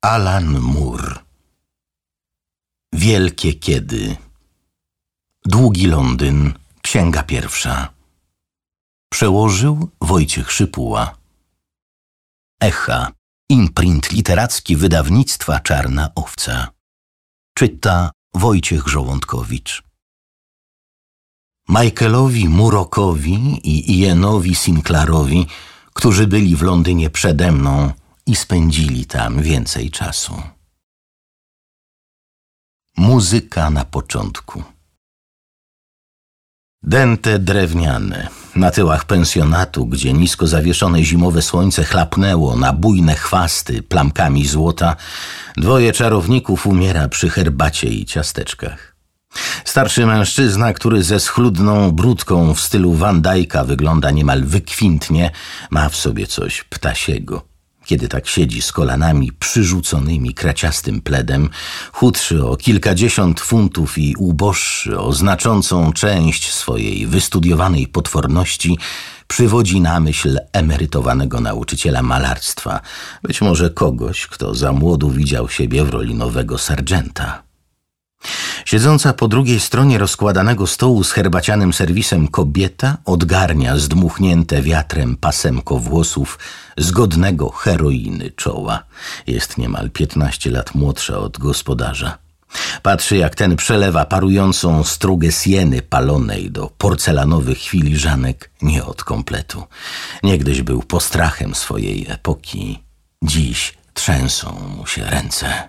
Alan Moore. Wielkie kiedy. Długi Londyn. Księga pierwsza. Przełożył Wojciech Szypuła. Echa. Imprint literacki wydawnictwa Czarna Owca. Czyta Wojciech Żołądkowicz. Michaelowi Murockowi i Ianowi Sinclairowi, którzy byli w Londynie przede mną i spędzili tam więcej czasu. Muzyka na początku. Dęte drewniane, na tyłach pensjonatu, gdzie nisko zawieszone zimowe słońce chlapnęło na bujne chwasty plamkami złota, dwoje czarowników umiera przy herbacie i ciasteczkach. Starszy mężczyzna, który ze schludną brudką w stylu Van Dyka wygląda niemal wykwintnie, ma w sobie coś ptasiego. Kiedy tak siedzi z kolanami przyrzuconymi kraciastym pledem, chudszy o kilkadziesiąt funtów i uboższy o znaczącą część swojej wystudiowanej potworności, przywodzi na myśl emerytowanego nauczyciela malarstwa, być może kogoś, kto za młodu widział siebie w roli nowego sergeanta. Siedząca po drugiej stronie rozkładanego stołu z herbacianym serwisem kobieta odgarnia zdmuchnięte wiatrem pasemko włosów zgodnego heroiny czoła. Jest niemal 15 lat młodsza od gospodarza. Patrzy, jak ten przelewa parującą strugę sieny palonej do porcelanowych filiżanek nie od kompletu. Niegdyś był postrachem swojej epoki, dziś trzęsą mu się ręce.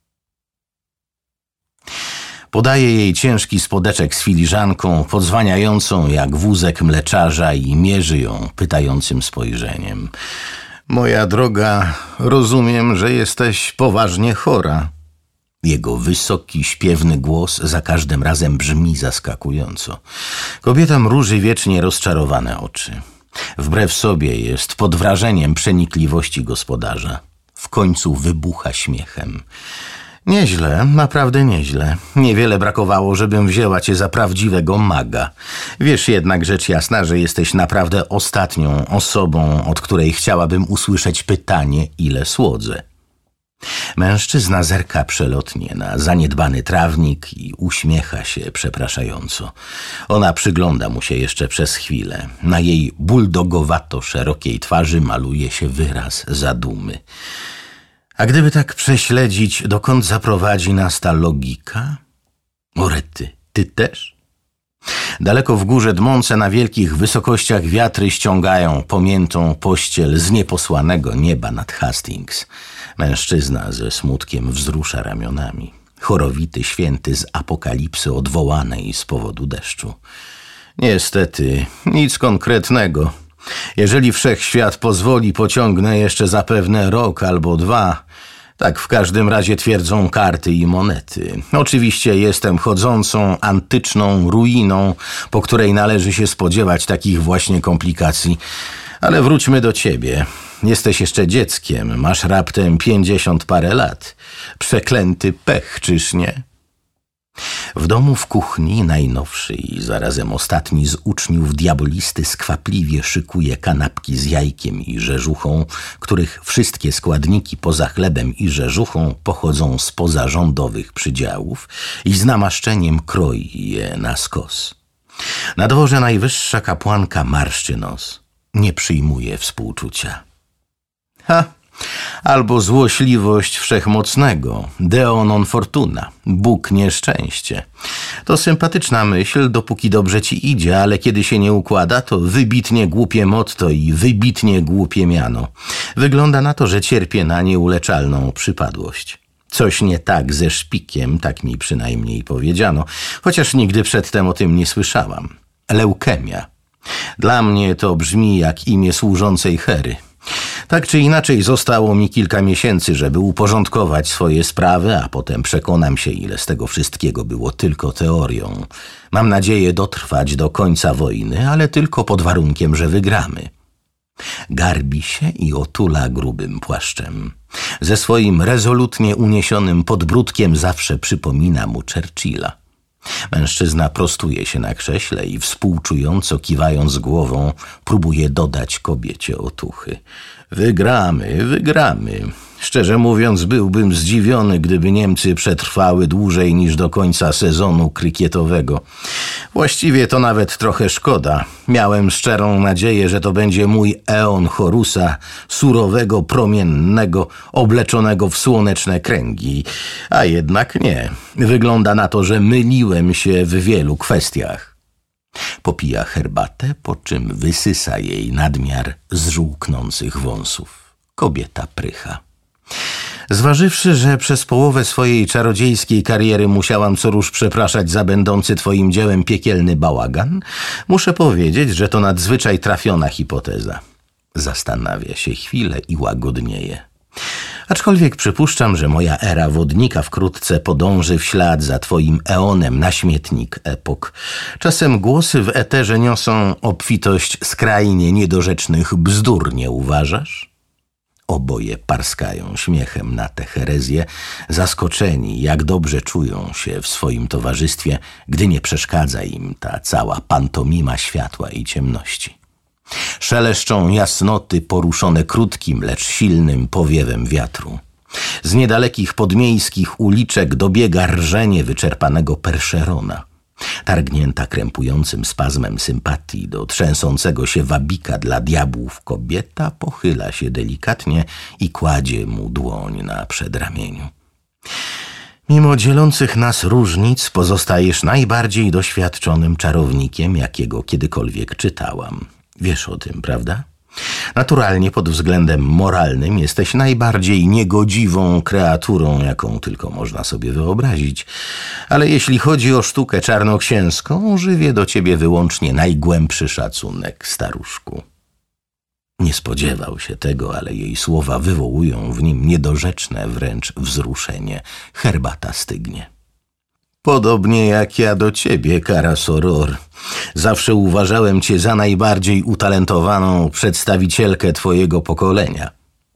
Podaje jej ciężki spodeczek z filiżanką, podzwaniającą jak wózek mleczarza i mierzy ją pytającym spojrzeniem. Moja droga, rozumiem, że jesteś poważnie chora. Jego wysoki, śpiewny głos za każdym razem brzmi zaskakująco. Kobieta mruży wiecznie rozczarowane oczy. Wbrew sobie jest pod wrażeniem przenikliwości gospodarza. W końcu wybucha śmiechem. Nieźle, naprawdę nieźle. Niewiele brakowało, żebym wzięła cię za prawdziwego maga. Wiesz jednak, rzecz jasna, że jesteś naprawdę ostatnią osobą, od której chciałabym usłyszeć pytanie, ile słodzę. Mężczyzna zerka przelotnie na zaniedbany trawnik i uśmiecha się przepraszająco. Ona przygląda mu się jeszcze przez chwilę. Na jej buldogowato szerokiej twarzy maluje się wyraz zadumy. A gdyby tak prześledzić, dokąd zaprowadzi nas ta logika? Orety, ty też? Daleko w górze dmące na wielkich wysokościach wiatry ściągają pomiętą pościel z nieposłanego nieba nad Hastings. Mężczyzna ze smutkiem wzrusza ramionami. Chorowity święty z apokalipsy odwołanej z powodu deszczu. Niestety, nic konkretnego. Jeżeli wszechświat pozwoli, pociągnę jeszcze zapewne rok albo dwa. Tak w każdym razie twierdzą karty i monety. Oczywiście jestem chodzącą, antyczną ruiną, po której należy się spodziewać takich właśnie komplikacji. Ale wróćmy do ciebie. Jesteś jeszcze dzieckiem, masz raptem 50 parę lat. Przeklęty pech, czyż nie? W domu w kuchni najnowszy i zarazem ostatni z uczniów diabolisty skwapliwie szykuje kanapki z jajkiem i rzeżuchą, których wszystkie składniki poza chlebem i rzeżuchą pochodzą z pozarządowych przydziałów i z namaszczeniem kroi je na skos. Na dworze najwyższa kapłanka marszczy nos. Nie przyjmuje współczucia. Albo złośliwość wszechmocnego, Deo non fortuna, Bóg nieszczęście. To sympatyczna myśl, dopóki dobrze ci idzie, ale kiedy się nie układa, to wybitnie głupie motto i wybitnie głupie miano. Wygląda na to, że cierpię na nieuleczalną przypadłość. Coś nie tak ze szpikiem, tak mi przynajmniej powiedziano, chociaż nigdy przedtem o tym nie słyszałam. Leukemia. Dla mnie to brzmi jak imię służącej Hery. Tak czy inaczej zostało mi kilka miesięcy, żeby uporządkować swoje sprawy, a potem przekonam się, ile z tego wszystkiego było tylko teorią. Mam nadzieję dotrwać do końca wojny, ale tylko pod warunkiem, że wygramy. Garbi się i otula grubym płaszczem. Ze swoim rezolutnie uniesionym podbródkiem zawsze przypomina mu Churchilla. Mężczyzna prostuje się na krześle i współczująco kiwając głową próbuje dodać kobiecie otuchy. Wygramy, wygramy. Szczerze mówiąc, byłbym zdziwiony, gdyby Niemcy przetrwały dłużej niż do końca sezonu krykietowego. Właściwie to nawet trochę szkoda. Miałem szczerą nadzieję, że to będzie mój eon Horusa, surowego, promiennego, obleczonego w słoneczne kręgi. A jednak nie. Wygląda na to, że myliłem się w wielu kwestiach. Popija herbatę, po czym wysysa jej nadmiar zżółknących wąsów. Kobieta prycha. Zważywszy, że przez połowę swojej czarodziejskiej kariery musiałam co rusz przepraszać za będący twoim dziełem piekielny bałagan, muszę powiedzieć, że to nadzwyczaj trafiona hipoteza. Zastanawia się chwilę i łagodnieje. Aczkolwiek przypuszczam, że moja era wodnika wkrótce podąży w ślad za twoim eonem na śmietnik epok. Czasem głosy w eterze niosą obfitość skrajnie niedorzecznych bzdur, nie uważasz? Oboje parskają śmiechem na tę herezję, zaskoczeni, jak dobrze czują się w swoim towarzystwie, gdy nie przeszkadza im ta cała pantomima światła i ciemności. Szeleszczą jasnoty poruszone krótkim, lecz silnym powiewem wiatru. Z niedalekich podmiejskich uliczek dobiega rżenie wyczerpanego Percherona. Targnięta krępującym spazmem sympatii do trzęsącego się wabika dla diabłów kobieta pochyla się delikatnie i kładzie mu dłoń na przedramieniu. Mimo dzielących nas różnic pozostajesz najbardziej doświadczonym czarownikiem, jakiego kiedykolwiek czytałam. Wiesz o tym, prawda? Naturalnie pod względem moralnym jesteś najbardziej niegodziwą kreaturą, jaką tylko można sobie wyobrazić. Ale jeśli chodzi o sztukę czarnoksięską, żywię do ciebie wyłącznie najgłębszy szacunek, staruszku. Nie spodziewał się tego, ale jej słowa wywołują w nim niedorzeczne wręcz wzruszenie. Herbata stygnie. Podobnie jak ja do ciebie, kara Soror. Zawsze uważałem cię za najbardziej utalentowaną przedstawicielkę twojego pokolenia.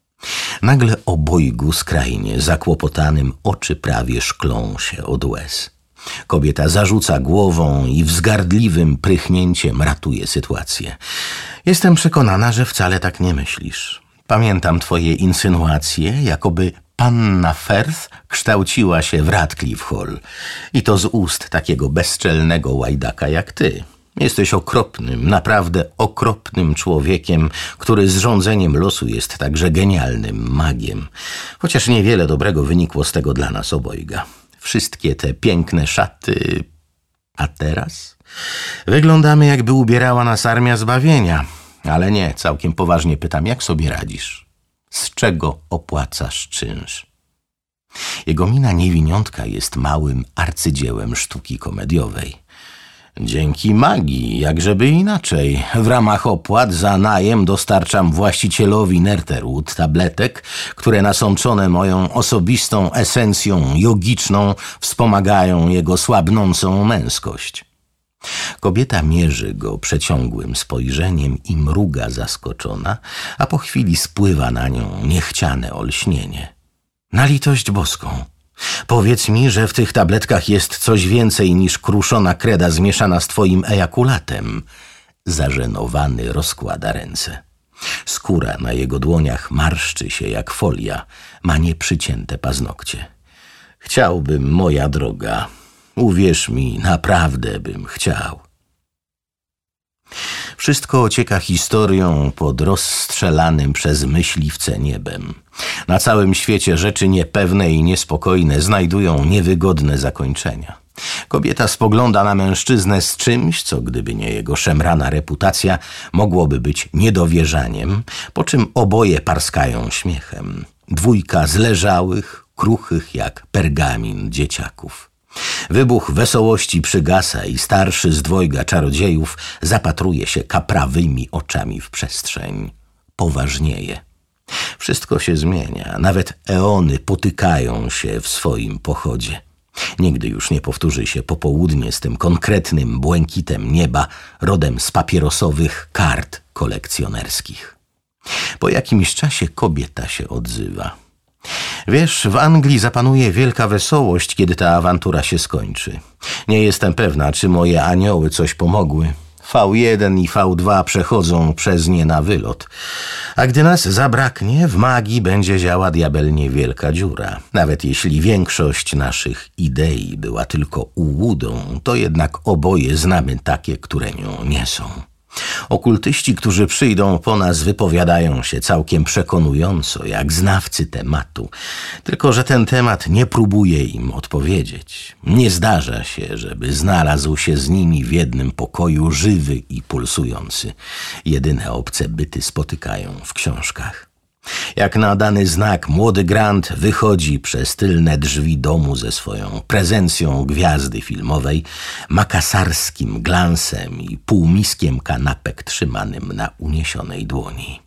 Nagle obojgu skrajnie zakłopotanym oczy prawie szklą się od łez. Kobieta zarzuca głową i wzgardliwym prychnięciem ratuje sytuację. Jestem przekonana, że wcale tak nie myślisz. Pamiętam twoje insynuacje, jakoby panna Firth kształciła się w Radcliffe Hall. I to z ust takiego bezczelnego łajdaka jak ty. Jesteś okropnym, naprawdę okropnym człowiekiem, który z rządzeniem losu jest także genialnym magiem. Chociaż niewiele dobrego wynikło z tego dla nas obojga. Wszystkie te piękne szaty... A teraz? Wyglądamy, jakby ubierała nas Armia Zbawienia. Ale nie, całkiem poważnie pytam, jak sobie radzisz? Z czego opłacasz czynsz? Jego mina niewiniątka jest małym arcydziełem sztuki komediowej. Dzięki magii, jakżeby inaczej. W ramach opłat za najem dostarczam właścicielowi Netherwood tabletek, które nasączone moją osobistą esencją jogiczną wspomagają jego słabnącą męskość. Kobieta mierzy go przeciągłym spojrzeniem i mruga zaskoczona, a po chwili spływa na nią niechciane olśnienie. Na litość boską! Powiedz mi, że w tych tabletkach jest coś więcej niż kruszona kreda zmieszana z twoim ejakulatem. Zażenowany rozkłada ręce. Skóra na jego dłoniach marszczy się jak folia, ma nieprzycięte paznokcie. Chciałbym, moja droga, uwierz mi, naprawdę bym chciał. Wszystko ocieka historią pod rozstrzelanym przez myśliwce niebem. Na całym świecie rzeczy niepewne i niespokojne znajdują niewygodne zakończenia. Kobieta spogląda na mężczyznę z czymś, co gdyby nie jego szemrana reputacja, mogłoby być niedowierzaniem, po czym oboje parskają śmiechem. Dwójka zleżałych, kruchych jak pergamin dzieciaków. Wybuch wesołości przygasa i starszy z dwojga czarodziejów zapatruje się kaprawymi oczami w przestrzeń. Poważnieje. Wszystko się zmienia, nawet eony potykają się w swoim pochodzie. Nigdy już nie powtórzy się popołudnie z tym konkretnym błękitem nieba rodem z papierosowych kart kolekcjonerskich. Po jakimś czasie kobieta się odzywa. Wiesz, w Anglii zapanuje wielka wesołość, kiedy ta awantura się skończy. Nie jestem pewna, czy moje anioły coś pomogły. V1 i V2 przechodzą przez nie na wylot. A gdy nas zabraknie, w magii będzie działa diabelnie wielka dziura. Nawet jeśli większość naszych idei była tylko ułudą, to jednak oboje znamy takie, które nią nie są. Okultyści, którzy przyjdą po nas, wypowiadają się całkiem przekonująco, jak znawcy tematu. Tylko że ten temat nie próbuje im odpowiedzieć. Nie zdarza się, żeby znalazł się z nimi w jednym pokoju żywy i pulsujący. Jedyne obce byty spotykają w książkach. Jak na dany znak młody Grant wychodzi przez tylne drzwi domu ze swoją prezencją gwiazdy filmowej, makasarskim glansem i półmiskiem kanapek trzymanym na uniesionej dłoni.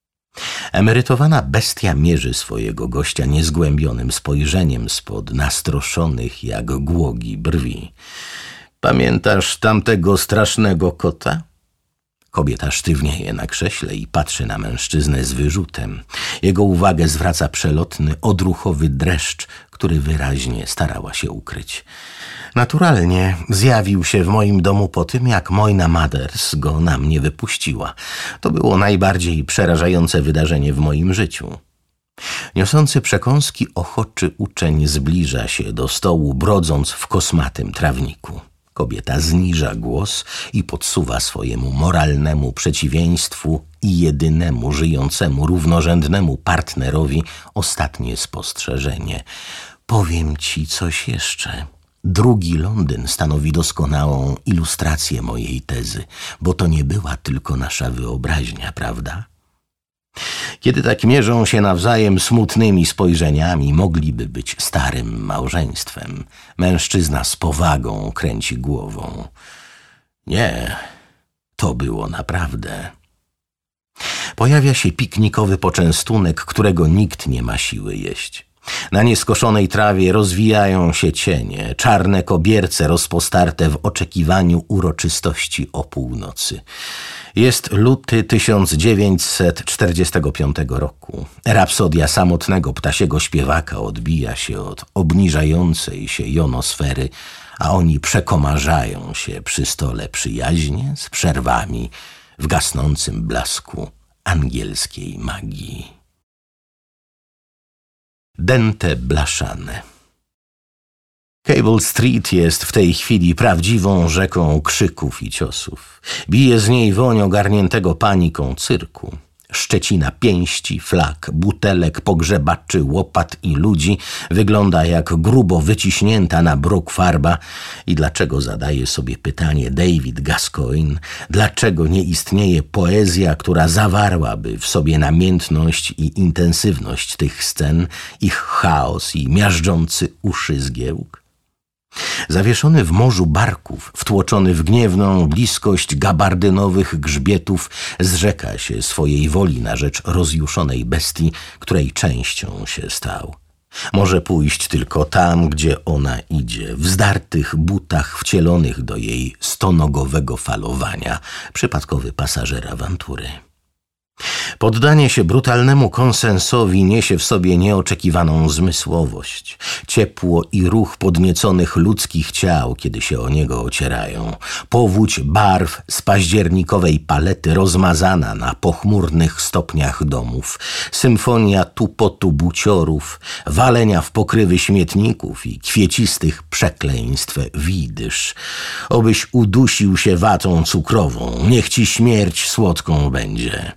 Emerytowana bestia mierzy swojego gościa niezgłębionym spojrzeniem spod nastroszonych jak głogi brwi. Pamiętasz tamtego strasznego kota? Kobieta sztywnieje na krześle i patrzy na mężczyznę z wyrzutem. Jego uwagę zwraca przelotny, odruchowy dreszcz, który wyraźnie starała się ukryć. Naturalnie zjawił się w moim domu po tym, jak Moina Mathers go na mnie wypuściła. To było najbardziej przerażające wydarzenie w moim życiu. Niosący przekąski ochoczy uczeń zbliża się do stołu, brodząc w kosmatym trawniku. Kobieta zniża głos i podsuwa swojemu moralnemu przeciwieństwu i jedynemu żyjącemu równorzędnemu partnerowi ostatnie spostrzeżenie. Powiem ci coś jeszcze. Drugi Londyn stanowi doskonałą ilustrację mojej tezy, bo to nie była tylko nasza wyobraźnia, prawda? Kiedy tak mierzą się nawzajem smutnymi spojrzeniami, mogliby być starym małżeństwem. Mężczyzna z powagą kręci głową. Nie, to było naprawdę. Pojawia się piknikowy poczęstunek, którego nikt nie ma siły jeść. Na nieskoszonej trawie rozwijają się cienie, czarne kobierce rozpostarte w oczekiwaniu uroczystości o północy. Jest luty 1945 roku. Rapsodia samotnego ptasiego śpiewaka odbija się od obniżającej się jonosfery, a oni przekomarzają się przy stole przyjaźnie z przerwami w gasnącym blasku angielskiej magii. Dente blaszane. Cable Street jest w tej chwili prawdziwą rzeką krzyków i ciosów. Bije z niej woń ogarniętego paniką cyrku. Szczecina pięści, flag, butelek, pogrzebaczy, łopat i ludzi wygląda jak grubo wyciśnięta na bruk farba. I dlaczego, zadaje sobie pytanie David Gascoigne, dlaczego nie istnieje poezja, która zawarłaby w sobie namiętność i intensywność tych scen, ich chaos i miażdżący uszy zgiełk? Zawieszony w morzu barków, wtłoczony w gniewną bliskość gabardynowych grzbietów, zrzeka się swojej woli na rzecz rozjuszonej bestii, której częścią się stał. Może pójść tylko tam, gdzie ona idzie, w zdartych butach wcielonych do jej stonogowego falowania, przypadkowy pasażer awantury. Poddanie się brutalnemu konsensowi niesie w sobie nieoczekiwaną zmysłowość, ciepło i ruch podnieconych ludzkich ciał, kiedy się o niego ocierają, powódź barw z październikowej palety rozmazana na pochmurnych stopniach domów, symfonia tupotu buciorów, walenia w pokrywy śmietników i kwiecistych przekleństw widysz. Obyś udusił się watą cukrową, niech ci śmierć słodką będzie.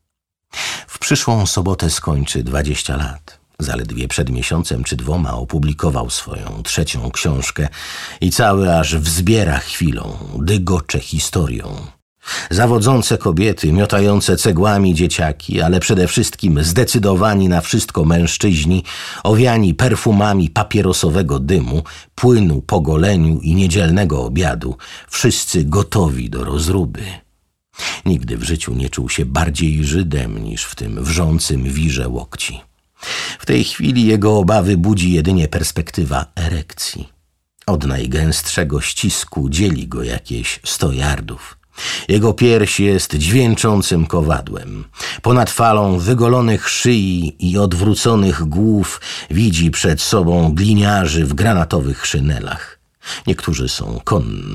W przyszłą sobotę skończy 20 lat. Zaledwie przed miesiącem czy dwoma opublikował swoją trzecią książkę i cały aż wzbiera chwilą, dygocze historią. Zawodzące kobiety, miotające cegłami dzieciaki, ale przede wszystkim zdecydowani na wszystko mężczyźni, owiani perfumami papierosowego dymu, płynu po goleniu i niedzielnego obiadu, wszyscy gotowi do rozruby. Nigdy w życiu nie czuł się bardziej Żydem niż w tym wrzącym wirze łokci. W tej chwili jego obawy budzi jedynie perspektywa erekcji. Od najgęstszego ścisku dzieli go jakieś 100 yardów. Jego pierś jest dźwięczącym kowadłem. Ponad falą wygolonych szyi i odwróconych głów widzi przed sobą gliniarzy w granatowych szynelach. Niektórzy są konno.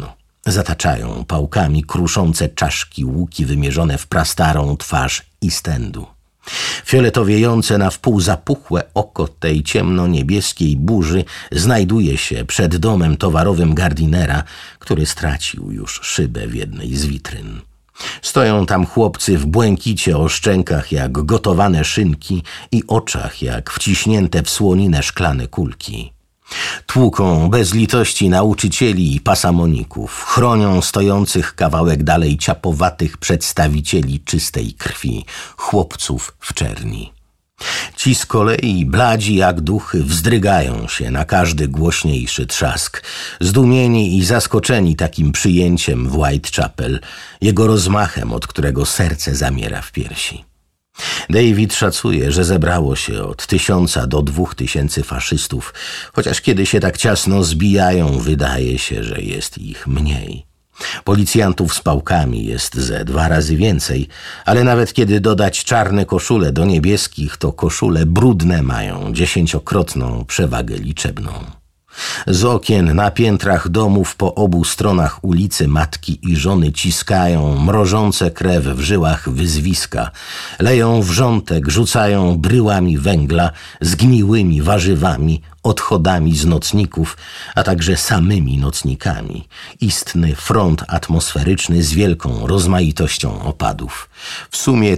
Zataczają pałkami kruszące czaszki łuki wymierzone w prastarą twarz Istendu. Fioletowiejące na wpół zapuchłe oko tej ciemno-niebieskiej burzy znajduje się przed domem towarowym Gardinera, który stracił już szybę w jednej z witryn. Stoją tam chłopcy w błękicie o szczękach jak gotowane szynki i oczach jak wciśnięte w słoninę szklane kulki. Tłuką bez litości nauczycieli i pasamoników, chronią stojących kawałek dalej ciapowatych przedstawicieli czystej krwi, chłopców w czerni. Ci z kolei, bladzi jak duchy, wzdrygają się na każdy głośniejszy trzask, zdumieni i zaskoczeni takim przyjęciem w Whitechapel, jego rozmachem, od którego serce zamiera w piersi. David szacuje, że zebrało się od 1000 do 2000 faszystów, chociaż kiedy się tak ciasno zbijają, wydaje się, że jest ich mniej. Policjantów z pałkami jest ze 2 razy więcej, ale nawet kiedy dodać czarne koszule do niebieskich, to koszule brudne mają 10-krotną przewagę liczebną. Z okien na piętrach domów po obu stronach ulicy matki i żony ciskają mrożące krew w żyłach wyzwiska, leją wrzątek, rzucają bryłami węgla, zgniłymi warzywami, odchodami z nocników, a także samymi nocnikami. Istny front atmosferyczny z wielką rozmaitością opadów. W sumie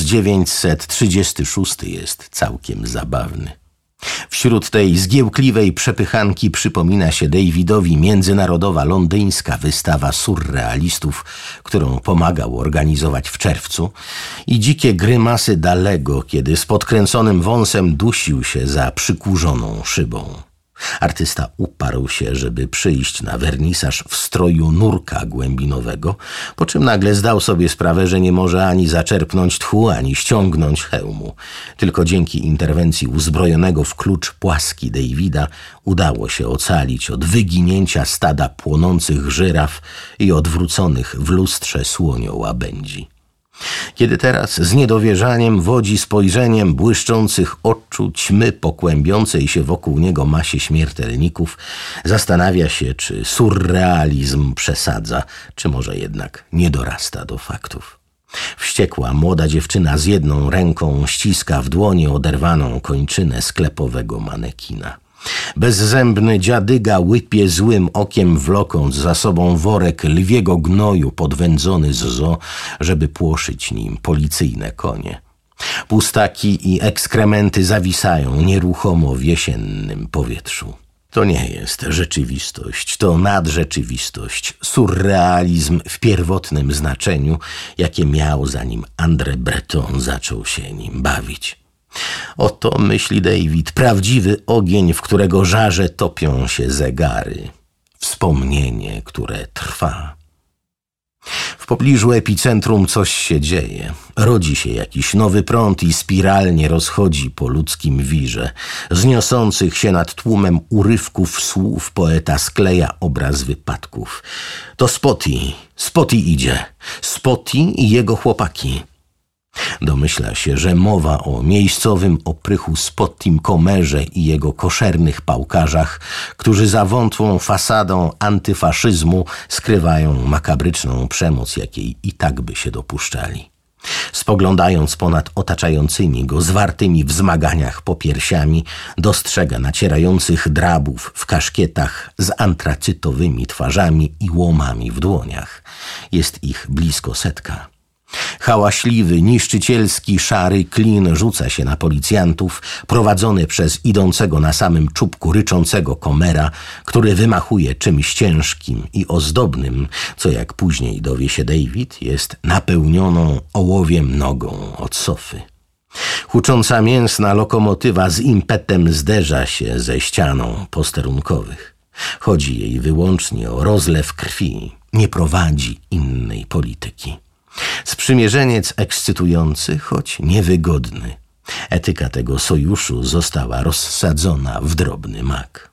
1936 jest całkiem zabawny. Wśród tej zgiełkliwej przepychanki przypomina się Davidowi międzynarodowa londyńska wystawa surrealistów, którą pomagał organizować w czerwcu, i dzikie grymasy Dalego, kiedy z podkręconym wąsem dusił się za przykurzoną szybą. Artysta uparł się, żeby przyjść na wernisaż w stroju nurka głębinowego, po czym nagle zdał sobie sprawę, że nie może ani zaczerpnąć tchu, ani ściągnąć hełmu. Tylko dzięki interwencji uzbrojonego w klucz płaski Davida udało się ocalić od wyginięcia stada płonących żyraf i odwróconych w lustrze słoniołabędzi. Kiedy teraz z niedowierzaniem wodzi spojrzeniem błyszczących oczu ćmy pokłębiącej się wokół niego masie śmiertelników, zastanawia się, czy surrealizm przesadza, czy może jednak nie dorasta do faktów. Wściekła młoda dziewczyna z jedną ręką ściska w dłoni oderwaną kończynę sklepowego manekina. Bezzębny dziadyga łypie złym okiem, wlokąc za sobą worek lwiego gnoju podwędzony z zoo, żeby płoszyć nim policyjne konie. Pustaki i ekskrementy zawisają nieruchomo w jesiennym powietrzu. To nie jest rzeczywistość, to nadrzeczywistość, surrealizm w pierwotnym znaczeniu, jakie miał, zanim André Breton zaczął się nim bawić. Oto, myśli David, prawdziwy ogień, w którego żarze topią się zegary. Wspomnienie, które trwa. W pobliżu epicentrum coś się dzieje. Rodzi się jakiś nowy prąd i spiralnie rozchodzi po ludzkim wirze. Z niosących się nad tłumem urywków słów poeta skleja obraz wypadków. To Spotty idzie. Spotty i jego chłopaki. Domyśla się, że mowa o miejscowym oprychu Spottym Comerze i jego koszernych pałkarzach, którzy za wątłą fasadą antyfaszyzmu skrywają makabryczną przemoc, jakiej i tak by się dopuszczali. Spoglądając ponad otaczającymi go zwartymi w zmaganiach popiersiami, dostrzega nacierających drabów w kaszkietach z antracytowymi twarzami i łomami w dłoniach. Jest ich blisko 100. Hałaśliwy, niszczycielski, szary klin rzuca się na policjantów, prowadzony przez idącego na samym czubku ryczącego Comera, który wymachuje czymś ciężkim i ozdobnym, co jak później dowie się David, jest napełnioną ołowiem nogą od sofy. Hucząca mięsna lokomotywa z impetem zderza się ze ścianą posterunkowych. Chodzi jej wyłącznie o rozlew krwi, nie prowadzi innej polityki. Sprzymierzeniec ekscytujący, choć niewygodny. Etyka tego sojuszu została rozsadzona w drobny mak.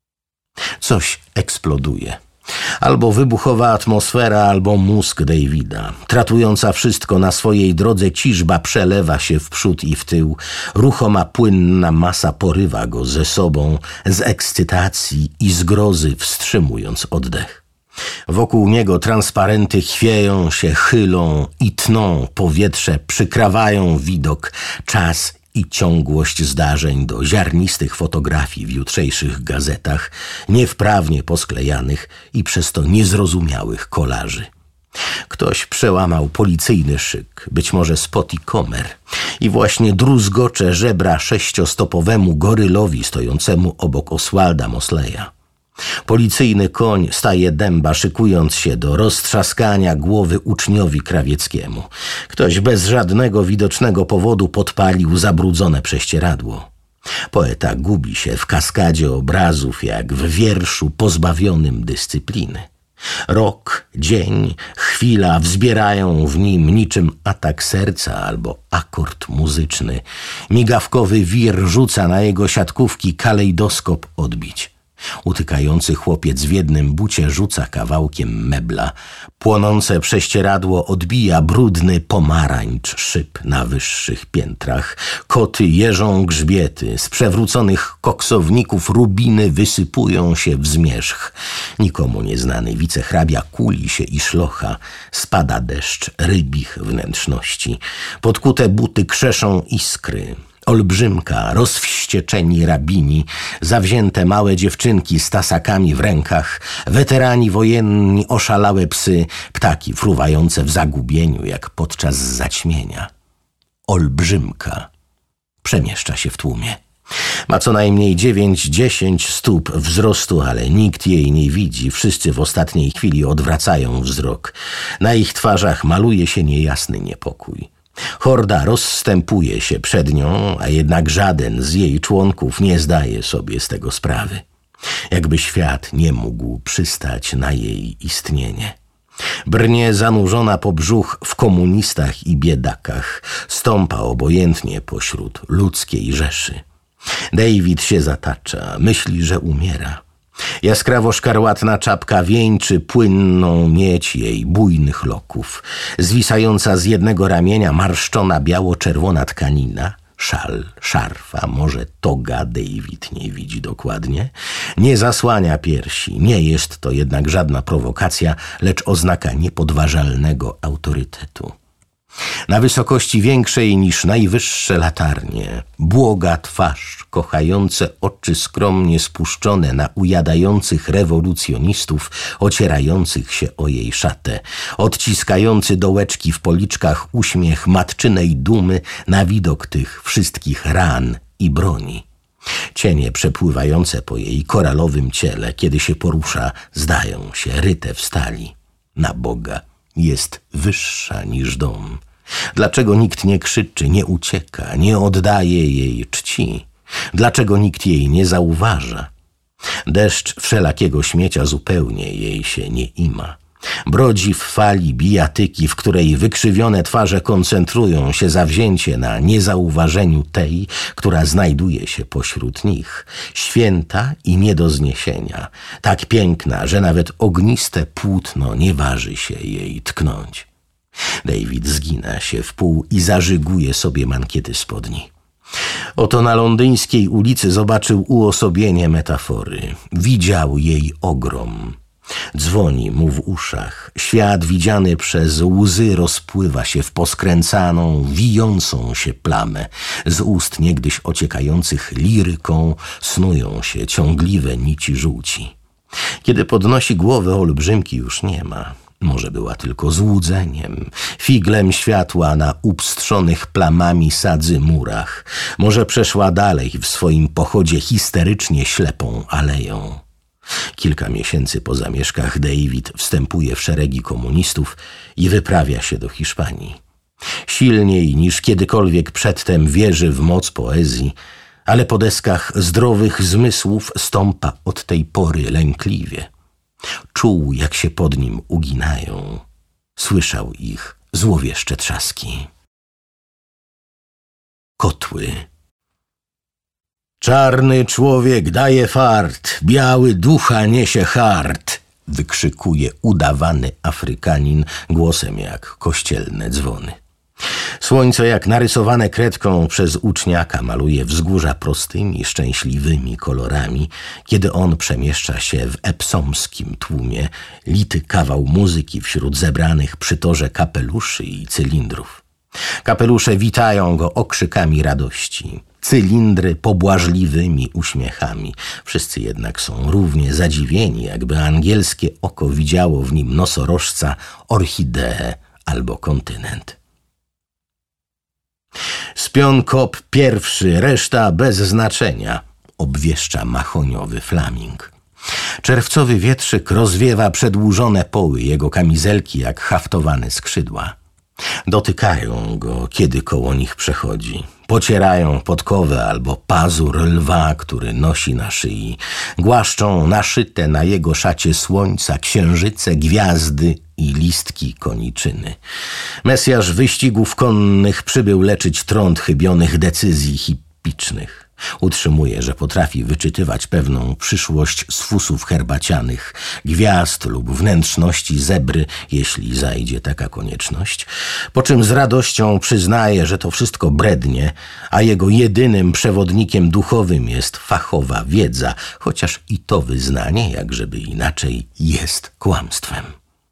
Coś eksploduje. Albo wybuchowa atmosfera, albo mózg Davida. Tratująca wszystko na swojej drodze ciżba przelewa się w przód i w tył. Ruchoma, płynna masa porywa go ze sobą z ekscytacji i zgrozy, wstrzymując oddech. Wokół niego transparenty chwieją się, chylą i tną, powietrze przykrawają widok, czas i ciągłość zdarzeń do ziarnistych fotografii w jutrzejszych gazetach, niewprawnie posklejanych i przez to niezrozumiałych kolaży. Ktoś przełamał policyjny szyk, być może spot i komer, i właśnie druzgocze żebra 6-stopowemu gorylowi stojącemu obok Oswalda Mosleya. Policyjny koń staje dęba, szykując się do roztrzaskania głowy uczniowi krawieckiemu. Ktoś bez żadnego widocznego powodu podpalił zabrudzone prześcieradło. Poeta gubi się w kaskadzie obrazów, jak w wierszu pozbawionym dyscypliny. Rok, dzień, chwila wzbierają w nim niczym atak serca albo akord muzyczny. Migawkowy wir rzuca na jego siatkówki kalejdoskop odbić. Utykający chłopiec w jednym bucie rzuca kawałkiem mebla. Płonące prześcieradło odbija brudny pomarańcz szyb na wyższych piętrach. Koty jeżą grzbiety. Z przewróconych koksowników rubiny wysypują się w zmierzch. Nikomu nieznany wicehrabia kuli się i szlocha. Spada deszcz rybich wnętrzności. Podkute buty krzeszą iskry. Olbrzymka, rozwścieczeni rabini, zawzięte małe dziewczynki z tasakami w rękach, weterani wojenni, oszalałe psy, ptaki fruwające w zagubieniu jak podczas zaćmienia. Olbrzymka przemieszcza się w tłumie. Ma co najmniej 9-10 stóp wzrostu, ale nikt jej nie widzi. Wszyscy w ostatniej chwili odwracają wzrok. Na ich twarzach maluje się niejasny niepokój. Horda rozstępuje się przed nią, a jednak żaden z jej członków nie zdaje sobie z tego sprawy. Jakby świat nie mógł przystać na jej istnienie. Brnie zanurzona po brzuch w komunistach i biedakach. Stąpa obojętnie pośród ludzkiej rzeszy. David się zatacza, myśli, że umiera. Jaskrawo-szkarłatna czapka wieńczy płynną miedź jej bujnych loków. Zwisająca z jednego ramienia marszczona biało-czerwona tkanina, szal, szarfa, może toga, David nie widzi dokładnie, nie zasłania piersi. Nie jest to jednak żadna prowokacja, lecz oznaka niepodważalnego autorytetu. Na wysokości większej niż najwyższe latarnie, błoga twarz, kochające oczy skromnie spuszczone na ujadających rewolucjonistów, ocierających się o jej szatę, odciskający dołeczki w policzkach uśmiech matczynej dumy na widok tych wszystkich ran i broni. Cienie przepływające po jej koralowym ciele, kiedy się porusza, zdają się ryte w stali. Na Boga, jest wyższa niż dom. Dlaczego nikt nie krzyczy, nie ucieka, nie oddaje jej czci? Dlaczego nikt jej nie zauważa? Deszcz wszelakiego śmiecia zupełnie jej się nie ima. Brodzi w fali bijatyki, w której wykrzywione twarze koncentrują się zawzięcie na niezauważeniu tej, która znajduje się pośród nich. Święta i nie do zniesienia. Tak piękna, że nawet ogniste płótno nie waży się jej tknąć. David zgina się w pół i zażyguje sobie mankiety spodni. Oto na londyńskiej ulicy zobaczył uosobienie metafory. Widział jej ogrom. Dzwoni mu w uszach. Świat widziany przez łzy rozpływa się w poskręcaną, wijącą się plamę. Z ust niegdyś ociekających liryką snują się ciągliwe nici żółci. Kiedy podnosi głowę, olbrzymki już nie ma. Może była tylko złudzeniem, figlem światła na upstrzonych plamami sadzy murach. Może przeszła dalej w swoim pochodzie histerycznie ślepą aleją. Kilka miesięcy po zamieszkach David wstępuje w szeregi komunistów i wyprawia się do Hiszpanii. Silniej niż kiedykolwiek przedtem wierzy w moc poezji, ale po deskach zdrowych zmysłów stąpa od tej pory lękliwie. Czuł, jak się pod nim uginają. Słyszał ich złowieszcze trzaski. Kotły. Czarny człowiek daje fart, biały ducha niesie hart, wykrzykuje udawany Afrykanin głosem jak kościelne dzwony. Słońce, jak narysowane kredką przez uczniaka, maluje wzgórza prostymi, szczęśliwymi kolorami, kiedy on przemieszcza się w epsomskim tłumie, lity kawał muzyki wśród zebranych przy torze kapeluszy i cylindrów. Kapelusze witają go okrzykami radości, cylindry pobłażliwymi uśmiechami. Wszyscy jednak są równie zadziwieni, jakby angielskie oko widziało w nim nosorożca, orchideę albo kontynent. Spionkop pierwszy, reszta bez znaczenia, obwieszcza mahoniowy flaming. Czerwcowy wietrzyk rozwiewa przedłużone poły jego kamizelki jak haftowane skrzydła. Dotykają go, kiedy koło nich przechodzi. Pocierają podkowę albo pazur lwa, który nosi na szyi. Głaszczą naszyte na jego szacie słońca, księżyce, gwiazdy i listki koniczyny. Mesjasz wyścigów konnych przybył leczyć trąd chybionych decyzji hippicznych. Utrzymuje, że potrafi wyczytywać pewną przyszłość z fusów herbacianych, gwiazd lub wnętrzności zebry, jeśli zajdzie taka konieczność, po czym z radością przyznaje, że to wszystko brednie, a jego jedynym przewodnikiem duchowym jest fachowa wiedza, chociaż i to wyznanie, jakżeby inaczej, jest kłamstwem.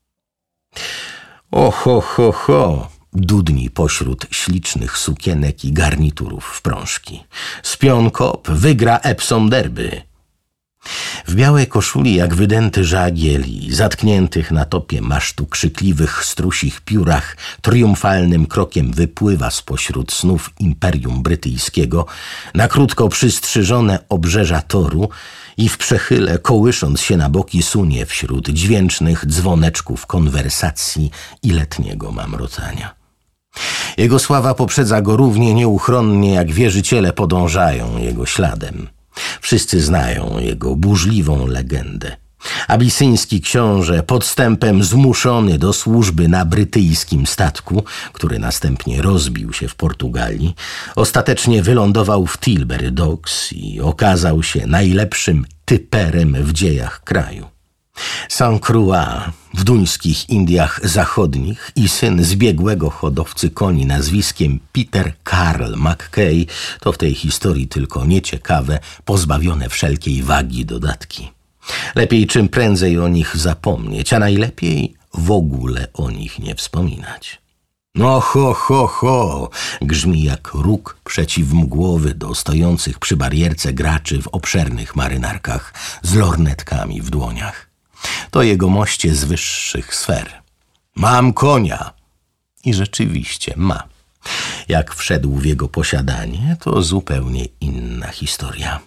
Ho, dudni pośród ślicznych sukienek i garniturów w prążki. Spionkop wygra Epsom Derby. W białej koszuli jak wydęty żagiel i zatkniętych na topie masztu krzykliwych strusich piórach triumfalnym krokiem wypływa spośród snów Imperium Brytyjskiego na krótko przystrzyżone obrzeża toru i w przechyle, kołysząc się na boki, sunie wśród dźwięcznych dzwoneczków konwersacji i letniego mamrotania. Jego sława poprzedza go równie nieuchronnie, jak wierzyciele podążają jego śladem. Wszyscy znają jego burzliwą legendę. Abisyński książę, podstępem zmuszony do służby na brytyjskim statku, który następnie rozbił się w Portugalii, ostatecznie wylądował w Tilbury Docks i okazał się najlepszym typerem w dziejach kraju. Saint Croix w duńskich Indiach Zachodnich i syn zbiegłego hodowcy koni nazwiskiem Peter Carl Mackay to w tej historii tylko nieciekawe, pozbawione wszelkiej wagi dodatki. Lepiej czym prędzej o nich zapomnieć, a najlepiej w ogóle o nich nie wspominać. No ho, grzmi jak róg przeciwmgłowy do stojących przy barierce graczy w obszernych marynarkach z lornetkami w dłoniach. To jego moście z wyższych sfer. Mam konia. I rzeczywiście ma. Jak wszedł w jego posiadanie, to zupełnie inna historia.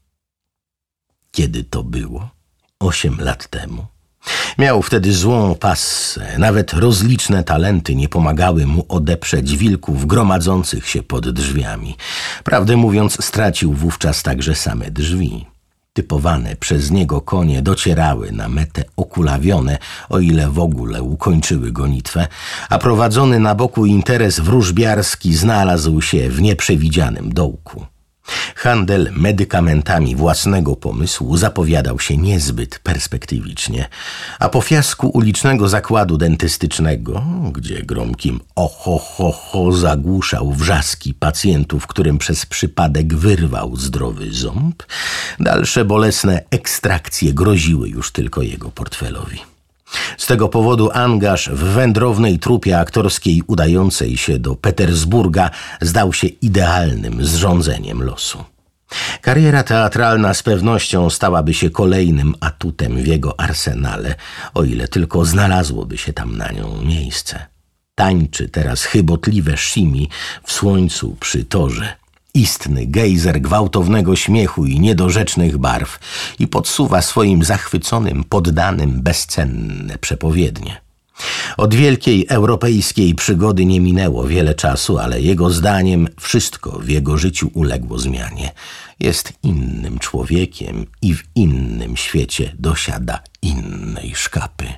Kiedy to było? 8 lat temu. Miał wtedy złą passę. Nawet rozliczne talenty nie pomagały mu odeprzeć wilków gromadzących się pod drzwiami. Prawdę mówiąc, stracił wówczas także same drzwi. Typowane przez niego konie docierały na metę okulawione, o ile w ogóle ukończyły gonitwę, a prowadzony na boku interes wróżbiarski znalazł się w nieprzewidzianym dołku. Handel medykamentami własnego pomysłu zapowiadał się niezbyt perspektywicznie, a po fiasku ulicznego zakładu dentystycznego, gdzie gromkim oho zagłuszał wrzaski pacjentów, którym przez przypadek wyrwał zdrowy ząb, dalsze bolesne ekstrakcje groziły już tylko jego portfelowi. Z tego powodu angaż w wędrownej trupie aktorskiej udającej się do Petersburga zdał się idealnym zrządzeniem losu. Kariera teatralna z pewnością stałaby się kolejnym atutem w jego arsenale, o ile tylko znalazłoby się tam na nią miejsce. Tańczy teraz chybotliwe shimi w słońcu przy torze. Istny gejzer gwałtownego śmiechu i niedorzecznych barw i podsuwa swoim zachwyconym poddanym bezcenne przepowiednie. Od wielkiej europejskiej przygody nie minęło wiele czasu, ale jego zdaniem wszystko w jego życiu uległo zmianie. Jest innym człowiekiem i w innym świecie dosiada innej szkapy.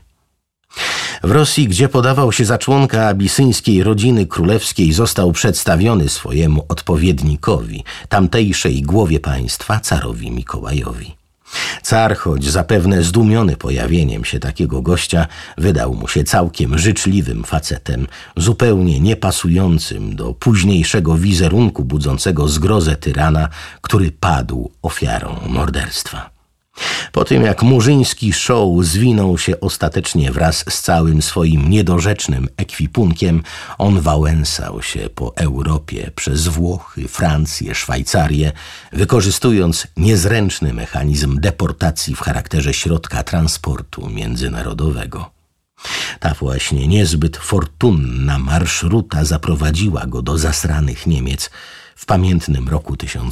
W Rosji, gdzie podawał się za członka abisyńskiej rodziny królewskiej, został przedstawiony swojemu odpowiednikowi, tamtejszej głowie państwa, carowi Mikołajowi. Car, choć zapewne zdumiony pojawieniem się takiego gościa, wydał mu się całkiem życzliwym facetem, zupełnie niepasującym do późniejszego wizerunku budzącego zgrozę tyrana, który padł ofiarą morderstwa. Po tym jak murzyński show zwinął się ostatecznie wraz z całym swoim niedorzecznym ekwipunkiem, on wałęsał się po Europie przez Włochy, Francję, Szwajcarię, wykorzystując niezręczny mechanizm deportacji w charakterze środka transportu międzynarodowego. Ta właśnie niezbyt fortunna marszruta zaprowadziła go do zasranych Niemiec w pamiętnym roku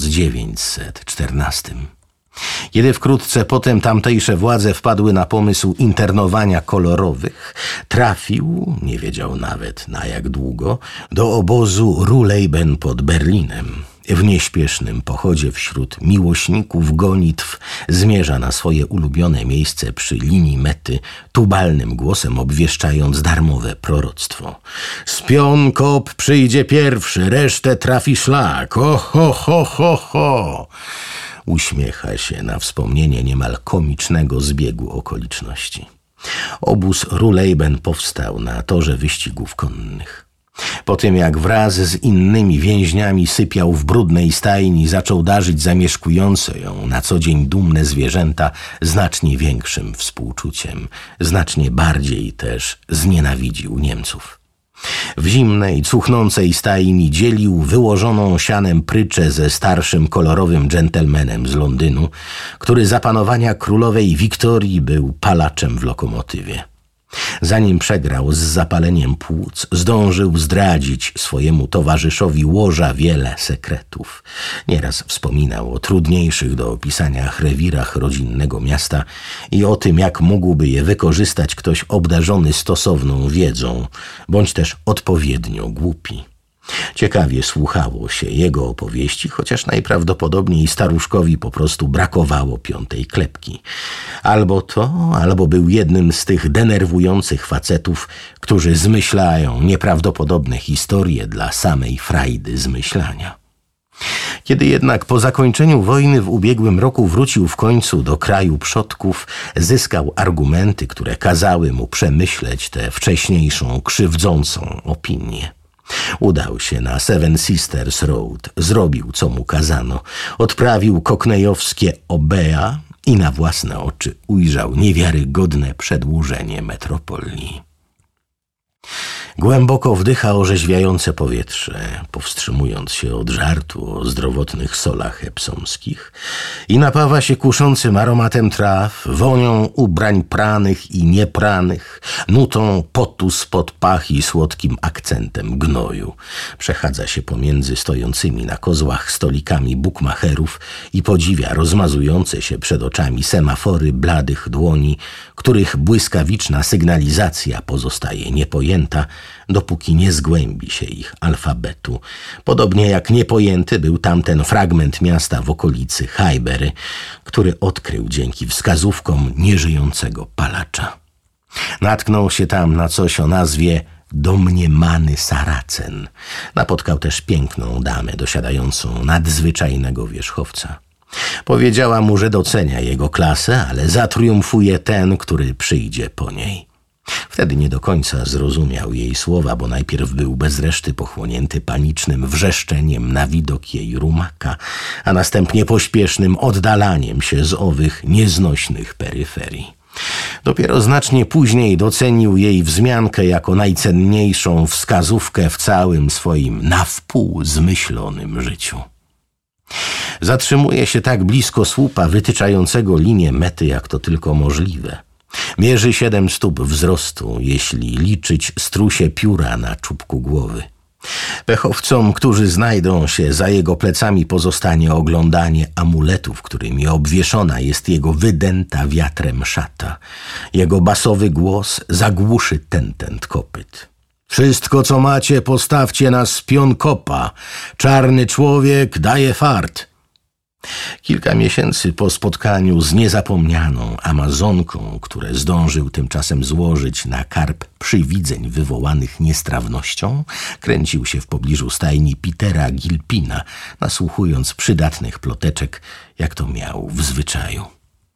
1914. Kiedy wkrótce potem tamtejsze władze wpadły na pomysł internowania kolorowych, trafił, nie wiedział nawet na jak długo, do obozu Ruhleben pod Berlinem. W nieśpiesznym pochodzie wśród miłośników gonitw zmierza na swoje ulubione miejsce przy linii mety, tubalnym głosem obwieszczając darmowe proroctwo. Spionkop przyjdzie pierwszy, resztę trafi szlak. O ho ho ho ho! Uśmiecha się na wspomnienie niemal komicznego zbiegu okoliczności. Obóz Ruhleben powstał na torze wyścigów konnych. Po tym jak wraz z innymi więźniami sypiał w brudnej stajni, zaczął darzyć zamieszkujące ją na co dzień dumne zwierzęta znacznie większym współczuciem. Znacznie bardziej też znienawidził Niemców. W zimnej, cuchnącej stajni dzielił wyłożoną sianem pryczę ze starszym kolorowym dżentelmenem z Londynu, który za panowania królowej Wiktorii był palaczem w lokomotywie. Zanim przegrał z zapaleniem płuc, zdążył zdradzić swojemu towarzyszowi łoża wiele sekretów. Nieraz wspominał o trudniejszych do opisania rewirach rodzinnego miasta i o tym, jak mógłby je wykorzystać ktoś obdarzony stosowną wiedzą, bądź też odpowiednio głupi. Ciekawie słuchało się jego opowieści, chociaż najprawdopodobniej staruszkowi po prostu brakowało piątej klepki. Albo był jednym z tych denerwujących facetów, którzy zmyślają nieprawdopodobne historie dla samej frajdy zmyślania. Kiedy jednak po zakończeniu wojny w ubiegłym roku wrócił w końcu do kraju przodków, zyskał argumenty, które kazały mu przemyśleć tę wcześniejszą krzywdzącą opinię. Udał się na Seven Sisters Road, zrobił co mu kazano, odprawił koknejowskie obea i na własne oczy ujrzał niewiarygodne przedłużenie metropolii. Głęboko wdycha orzeźwiające powietrze, powstrzymując się od żartu o zdrowotnych solach epsomskich i napawa się kuszącym aromatem traw, wonią ubrań pranych i niepranych, nutą potu spod pach i słodkim akcentem gnoju. Przechadza się pomiędzy stojącymi na kozłach stolikami bukmacherów i podziwia rozmazujące się przed oczami semafory bladych dłoni, których błyskawiczna sygnalizacja pozostaje niepojęta, dopóki nie zgłębi się ich alfabetu. Podobnie jak niepojęty był tamten fragment miasta w okolicy Hajbery, który odkrył dzięki wskazówkom nieżyjącego palacza. Natknął się tam na coś o nazwie domniemany Saracen. Napotkał też piękną damę dosiadającą nadzwyczajnego wierzchowca. Powiedziała mu, że docenia jego klasę, ale zatriumfuje ten, który przyjdzie po niej. Wtedy nie do końca zrozumiał jej słowa, bo najpierw był bez reszty pochłonięty panicznym wrzeszczeniem na widok jej rumaka, a następnie pośpiesznym oddalaniem się z owych nieznośnych peryferii. Dopiero znacznie później docenił jej wzmiankę jako najcenniejszą wskazówkę w całym swoim na wpół zmyślonym życiu. Zatrzymuje się tak blisko słupa wytyczającego linię mety, jak to tylko możliwe. Mierzy 7 stóp wzrostu, jeśli liczyć strusie pióra na czubku głowy. Pechowcom, którzy znajdą się za jego plecami, pozostanie oglądanie amuletów, którymi obwieszona jest jego wydęta wiatrem szata. Jego basowy głos zagłuszy tentent kopyt. Wszystko, co macie, postawcie na spionkopa. Czarny człowiek daje fart. Kilka miesięcy po spotkaniu z niezapomnianą Amazonką, które zdążył tymczasem złożyć na karb przywidzeń wywołanych niestrawnością, kręcił się w pobliżu stajni Petera Gilpina, nasłuchując przydatnych ploteczek, jak to miał w zwyczaju.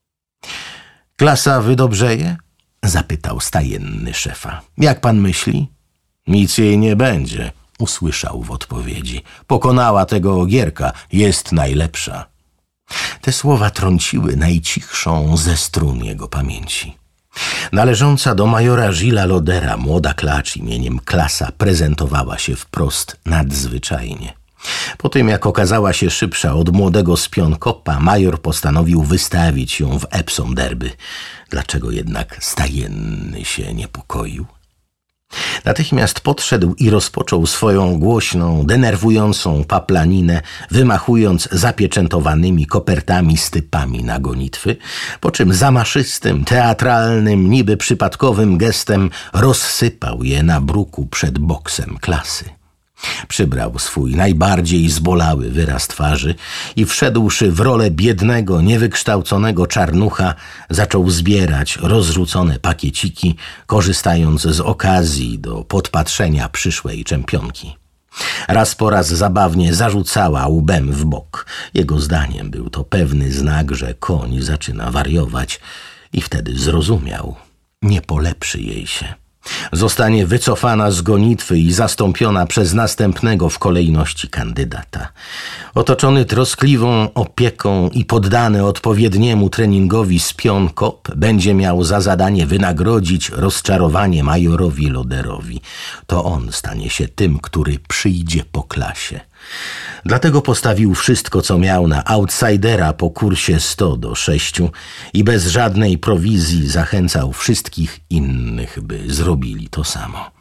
Klasa wydobrzeje? Zapytał stajenny szefa. Jak pan myśli? Nic jej nie będzie, usłyszał w odpowiedzi. Pokonała tego Ogierka, jest najlepsza. Te słowa trąciły najcichszą ze strun jego pamięci. Należąca do majora Gillesa Lodera młoda klacz imieniem Klasa prezentowała się wprost nadzwyczajnie. Po tym, jak okazała się szybsza od młodego Spionkopa, major postanowił wystawić ją w Epsom Derby. Dlaczego jednak stajenny się niepokoił? Natychmiast podszedł i rozpoczął swoją głośną, denerwującą paplaninę, wymachując zapieczętowanymi kopertami z typami na gonitwy, po czym zamaszystym, teatralnym, niby przypadkowym gestem rozsypał je na bruku przed boksem Klasy. Przybrał swój najbardziej zbolały wyraz twarzy i wszedłszy w rolę biednego, niewykształconego czarnucha, zaczął zbierać rozrzucone pakieciki, korzystając z okazji do podpatrzenia przyszłej czempionki. Raz po raz zabawnie zarzucała łbem w bok. Jego zdaniem był to pewny znak, że koń zaczyna wariować i wtedy zrozumiał. Nie polepszy jej się. Zostanie wycofana z gonitwy i zastąpiona przez następnego w kolejności kandydata. Otoczony troskliwą opieką i poddany odpowiedniemu treningowi Spionkop będzie miał za zadanie wynagrodzić rozczarowanie majorowi Loderowi. To on stanie się tym, który przyjdzie po Klasie. Dlatego postawił wszystko, co miał na outsidera po kursie 100-6 i bez żadnej prowizji zachęcał wszystkich innych, by zrobili to samo.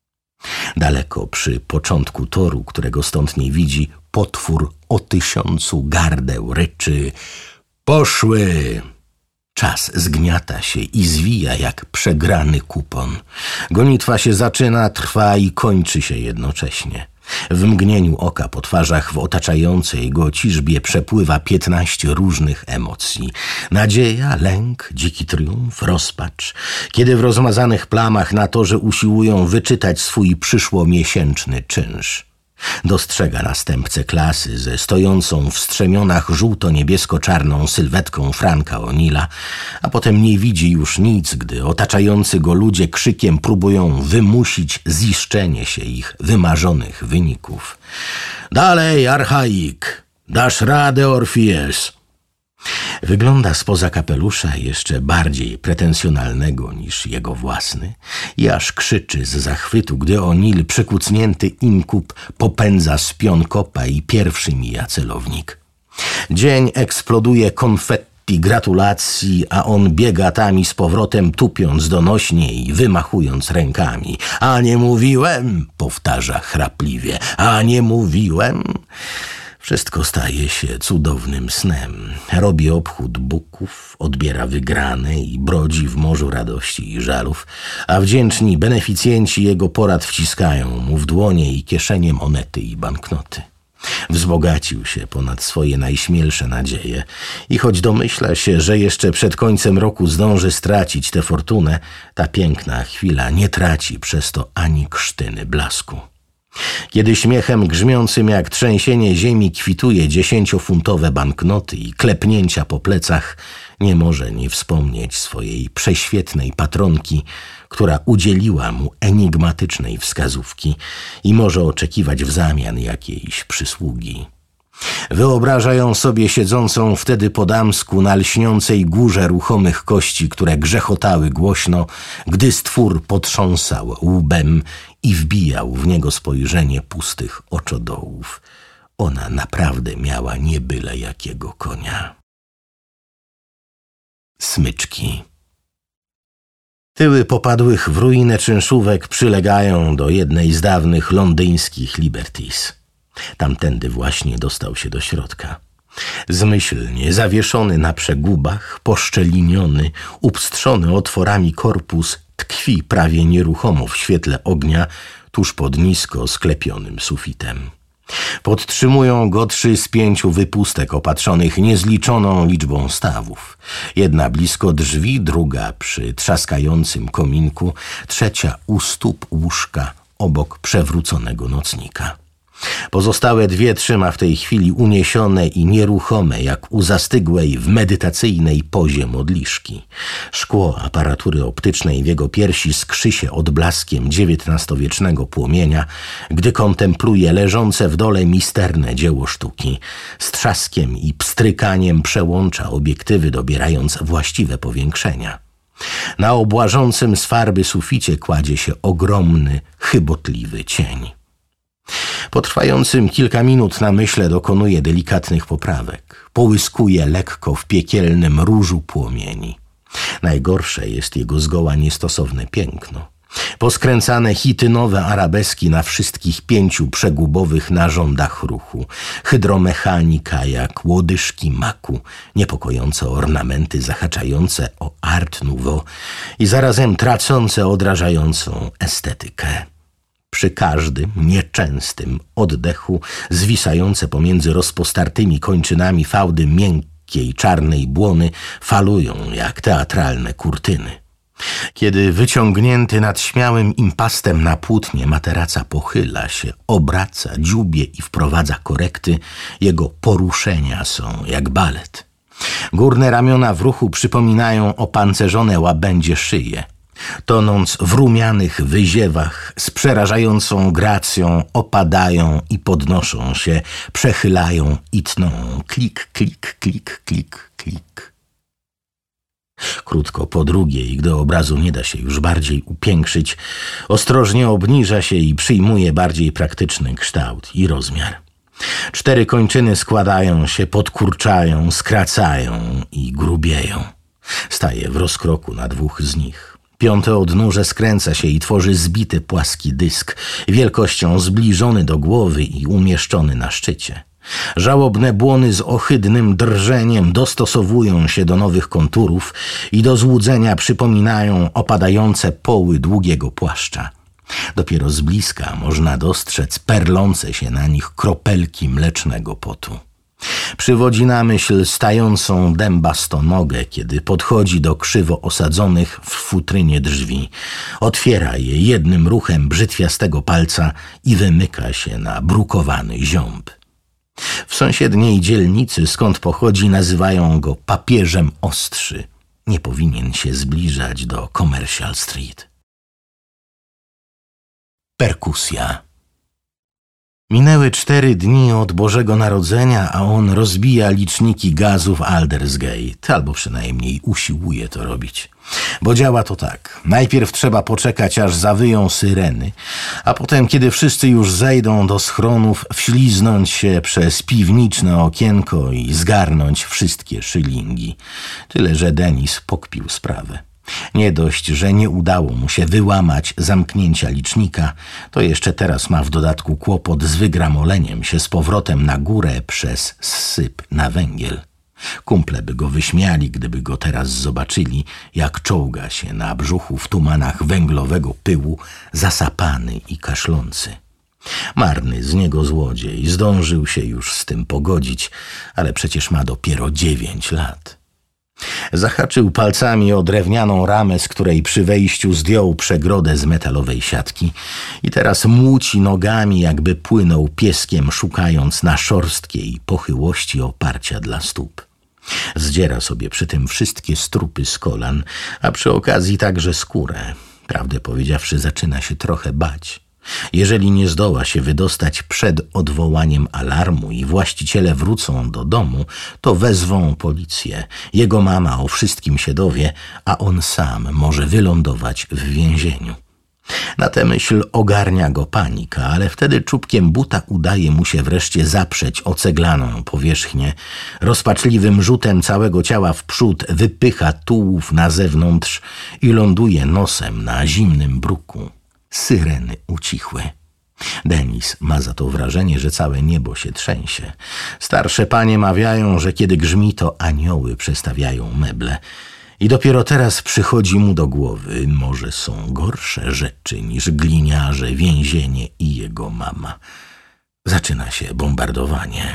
Daleko przy początku toru, którego stąd nie widzi, potwór o 1000 gardeł ryczy: poszły! Czas zgniata się i zwija jak przegrany kupon. Gonitwa się zaczyna, trwa i kończy się jednocześnie. W mgnieniu oka po twarzach w otaczającej go ciżbie przepływa 15 różnych emocji. Nadzieja, lęk, dziki triumf, rozpacz. Kiedy w rozmazanych plamach na torze usiłują wyczytać swój przyszłomiesięczny czynsz. Dostrzega następcę Klasy ze stojącą w strzemionach żółto-niebiesko-czarną sylwetką Franka O'Neilla, a potem nie widzi już nic, gdy otaczający go ludzie krzykiem próbują wymusić ziszczenie się ich wymarzonych wyników. Dalej, Archaik! Dasz radę, Orpheus! Wygląda spoza kapelusza jeszcze bardziej pretensjonalnego niż jego własny i aż krzyczy z zachwytu, gdy O'Neill, przykucnięty inkub, popędza Spionkopa i pierwszy mija celownik. Dzień eksploduje konfetti gratulacji, a on biega tam i z powrotem, tupiąc donośnie i wymachując rękami. A nie mówiłem? Powtarza chrapliwie. A nie mówiłem? Wszystko staje się cudownym snem. Robi obchód buków, odbiera wygrane i brodzi w morzu radości i żalów, a wdzięczni beneficjenci jego porad wciskają mu w dłonie i kieszenie monety i banknoty. Wzbogacił się ponad swoje najśmielsze nadzieje i choć domyśla się, że jeszcze przed końcem roku zdąży stracić tę fortunę, ta piękna chwila nie traci przez to ani krztyny blasku. Kiedy śmiechem grzmiącym jak trzęsienie ziemi kwituje 10-funtowe banknoty i klepnięcia po plecach, nie może nie wspomnieć swojej prześwietnej patronki, która udzieliła mu enigmatycznej wskazówki i może oczekiwać w zamian jakiejś przysługi. Wyobraża ją sobie siedzącą wtedy po damsku na lśniącej górze ruchomych kości, które grzechotały głośno, gdy stwór potrząsał łbem i wbijał w niego spojrzenie pustych oczodołów. Ona naprawdę miała nie byle jakiego konia. Smyczki. Tyły popadłych w ruinę czynszówek przylegają do jednej z dawnych londyńskich Liberties. Tamtędy właśnie dostał się do środka. Zmyślnie zawieszony na przegubach, poszczeliniony, upstrzony otworami korpus tkwi prawie nieruchomo w świetle ognia tuż pod nisko sklepionym sufitem. Podtrzymują go 3 z 5 wypustek opatrzonych niezliczoną liczbą stawów. Jedna blisko drzwi, druga przy trzaskającym kominku, trzecia u stóp łóżka obok przewróconego nocnika. Pozostałe 2 trzyma w tej chwili uniesione i nieruchome, jak u zastygłej w medytacyjnej pozie modliszki. Szkło aparatury optycznej w jego piersi skrzy się odblaskiem XIX-wiecznego płomienia, gdy kontempluje leżące w dole misterne dzieło sztuki. Z trzaskiem i pstrykaniem przełącza obiektywy, dobierając właściwe powiększenia. Na obłażącym z farby suficie kładzie się ogromny, chybotliwy cień. Po trwającym kilka minut namyśle dokonuje delikatnych poprawek. Połyskuje lekko w piekielnym różu płomieni. Najgorsze jest jego zgoła niestosowne piękno. Poskręcane chitynowe arabeski na wszystkich 5 przegubowych narządach ruchu. Hydromechanika jak łodyżki maku, niepokojące ornamenty zahaczające o art nouveau i zarazem tracące odrażającą estetykę. Przy każdym nieczęstym oddechu zwisające pomiędzy rozpostartymi kończynami fałdy miękkiej czarnej błony falują jak teatralne kurtyny. Kiedy wyciągnięty nad śmiałym impastem na płótnie materaca pochyla się, obraca, dziubie i wprowadza korekty, jego poruszenia są jak balet. Górne ramiona w ruchu przypominają opancerzone łabędzie szyje. Tonąc w rumianych wyziewach, z przerażającą gracją opadają i podnoszą się, przechylają i tną. Klik, klik, klik, klik, klik. Krótko po drugiej, gdy obrazu nie da się już bardziej upiększyć, ostrożnie obniża się i przyjmuje bardziej praktyczny kształt i rozmiar. 4 kończyny składają się, podkurczają, skracają i grubieją. Staje w rozkroku na 2 z nich. 5. odnóże skręca się i tworzy zbity płaski dysk, wielkością zbliżony do głowy i umieszczony na szczycie. Żałobne błony z ohydnym drżeniem dostosowują się do nowych konturów i do złudzenia przypominają opadające poły długiego płaszcza. Dopiero z bliska można dostrzec perlące się na nich kropelki mlecznego potu. Przywodzi na myśl stającą dębastą nogę, kiedy podchodzi do krzywo osadzonych w futrynie drzwi. Otwiera je jednym ruchem brzytwiastego palca i wymyka się na brukowany ziąb. W sąsiedniej dzielnicy, skąd pochodzi, nazywają go papieżem ostrzy. Nie powinien się zbliżać do Commercial Street. Perkusja. Minęły 4 dni od Bożego Narodzenia, a on rozbija liczniki gazu w Aldersgate, albo przynajmniej usiłuje to robić. Bo działa to tak. Najpierw trzeba poczekać, aż zawyją syreny, a potem, kiedy wszyscy już zejdą do schronów, wśliznąć się przez piwniczne okienko i zgarnąć wszystkie szylingi. Tyle, że Denis pokpił sprawę. Nie dość, że nie udało mu się wyłamać zamknięcia licznika, to jeszcze teraz ma w dodatku kłopot z wygramoleniem się z powrotem na górę przez zsyp na węgiel. Kumple by go wyśmiali, gdyby go teraz zobaczyli, jak czołga się na brzuchu w tumanach węglowego pyłu, zasapany i kaszlący. Marny z niego złodziej, zdążył się już z tym pogodzić, ale przecież ma dopiero 9 lat. Zahaczył palcami o drewnianą ramę, z której przy wejściu zdjął przegrodę z metalowej siatki i teraz młóci nogami, jakby płynął pieskiem, szukając na szorstkiej pochyłości oparcia dla stóp. Zdziera sobie przy tym wszystkie strupy z kolan, a przy okazji także skórę. Prawdę powiedziawszy, zaczyna się trochę bać. Jeżeli nie zdoła się wydostać przed odwołaniem alarmu i właściciele wrócą do domu, to wezwą policję. Jego mama o wszystkim się dowie, a on sam może wylądować w więzieniu. Na tę myśl ogarnia go panika, ale wtedy czubkiem buta udaje mu się wreszcie zaprzeć oceglaną powierzchnię. Rozpaczliwym rzutem całego ciała w przód wypycha tułów na zewnątrz i ląduje nosem na zimnym bruku. Syreny ucichły. Denis ma za to wrażenie, że całe niebo się trzęsie. Starsze panie mawiają, że kiedy grzmi, to anioły przestawiają meble. I dopiero teraz przychodzi mu do głowy, może są gorsze rzeczy niż gliniarze, więzienie i jego mama. Zaczyna się bombardowanie.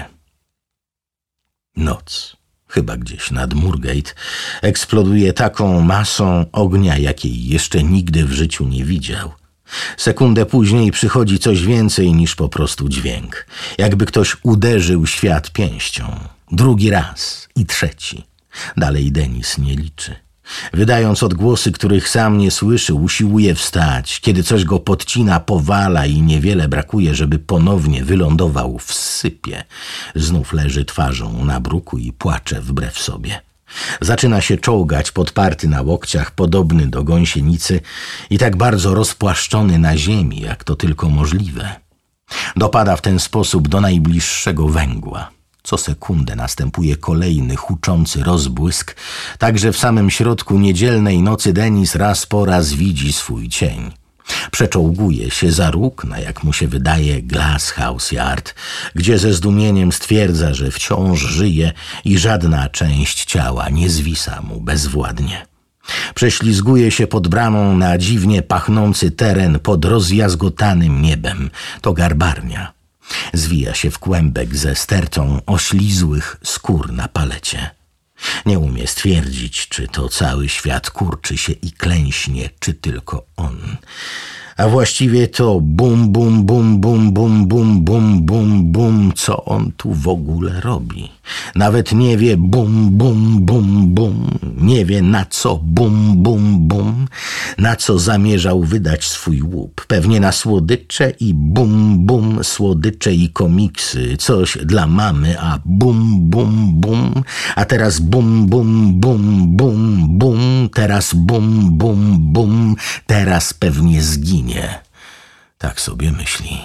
Noc, chyba gdzieś nad Moorgate, eksploduje taką masą ognia, jakiej jeszcze nigdy w życiu nie widział. Sekundę później przychodzi coś więcej niż po prostu dźwięk. Jakby ktoś uderzył świat pięścią. Drugi raz i trzeci. Dalej Denis nie liczy. Wydając odgłosy, których sam nie słyszy, usiłuje wstać. Kiedy coś go podcina, powala i niewiele brakuje, żeby ponownie wylądował w sypie. Znów leży twarzą na bruku i płacze wbrew sobie. Zaczyna się czołgać, podparty na łokciach, podobny do gąsienicy i tak bardzo rozpłaszczony na ziemi, jak to tylko możliwe. Dopada w ten sposób do najbliższego węgła. Co sekundę następuje kolejny huczący rozbłysk, tak że w samym środku niedzielnej nocy Denis raz po raz widzi swój cień. Przeczołguje się za róg na, jak mu się wydaje, Glasshouse Yard, gdzie ze zdumieniem stwierdza, że wciąż żyje i żadna część ciała nie zwisa mu bezwładnie. Prześlizguje się pod bramą na dziwnie pachnący teren pod rozjazgotanym niebem. To garbarnia. Zwija się w kłębek ze stertą oślizłych skór na palecie. Nie umie stwierdzić, czy to cały świat kurczy się i klęśnie, czy tylko on. A właściwie to bum, bum, bum, bum, bum, bum, bum, bum, bum, co on tu w ogóle robi. Nawet nie wie bum, bum, bum, bum, nie wie na co bum, bum, bum, na co zamierzał wydać swój łup. Pewnie na słodycze i bum, bum, słodycze i komiksy, coś dla mamy, a bum, bum, bum, a teraz bum, bum, bum, bum, bum, teraz bum, bum, bum, teraz pewnie zginie. Tak sobie myśli.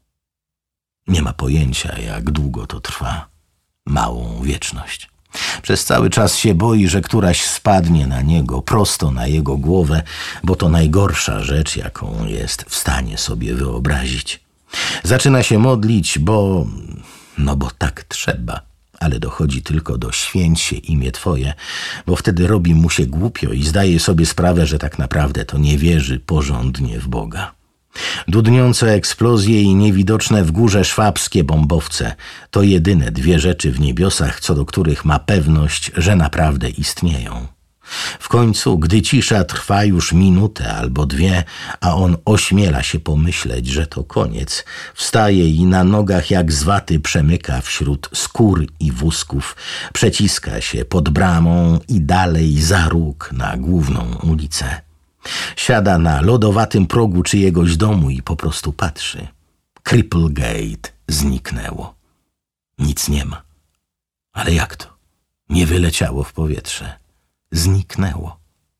Nie ma pojęcia, jak długo to trwa. Małą wieczność. Przez cały czas się boi, że któraś spadnie na niego, prosto na jego głowę, bo to najgorsza rzecz, jaką jest w stanie sobie wyobrazić. Zaczyna się modlić, bo tak trzeba. Ale dochodzi tylko do święć się imię Twoje, bo wtedy robi mu się głupio i zdaje sobie sprawę, że tak naprawdę to nie wierzy porządnie w Boga. Dudniące eksplozje i niewidoczne w górze szwabskie bombowce to jedyne dwie rzeczy w niebiosach, co do których ma pewność, że naprawdę istnieją. W końcu, gdy cisza trwa już minutę albo dwie, a on ośmiela się pomyśleć, że to koniec, wstaje i na nogach jak z waty przemyka wśród skór i wózków, przeciska się pod bramą i dalej za róg na główną ulicę. Siada na lodowatym progu czyjegoś domu i po prostu patrzy. Cripplegate zniknęło. Nic nie ma. Ale jak to? Nie wyleciało w powietrze. Zniknęło.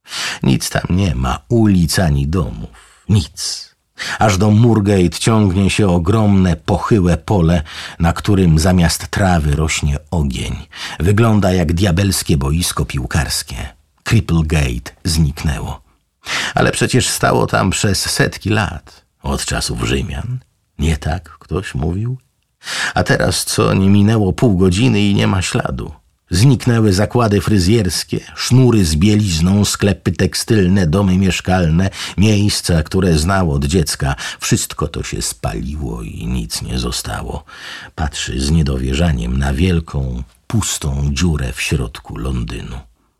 Nic tam nie ma, ulic ani domów. Nic. Aż do Moorgate ciągnie się ogromne, pochyłe pole, na którym zamiast trawy rośnie ogień. Wygląda jak diabelskie boisko piłkarskie. Cripplegate zniknęło. Ale przecież stało tam przez setki lat. Od czasów Rzymian. Nie tak ktoś mówił? A teraz co, nie minęło pół godziny i nie ma śladu. Zniknęły zakłady fryzjerskie, sznury z bielizną, sklepy tekstylne, domy mieszkalne, miejsca, które znał od dziecka. Wszystko to się spaliło i nic nie zostało. Patrzy z niedowierzaniem na wielką, pustą dziurę w środku Londynu.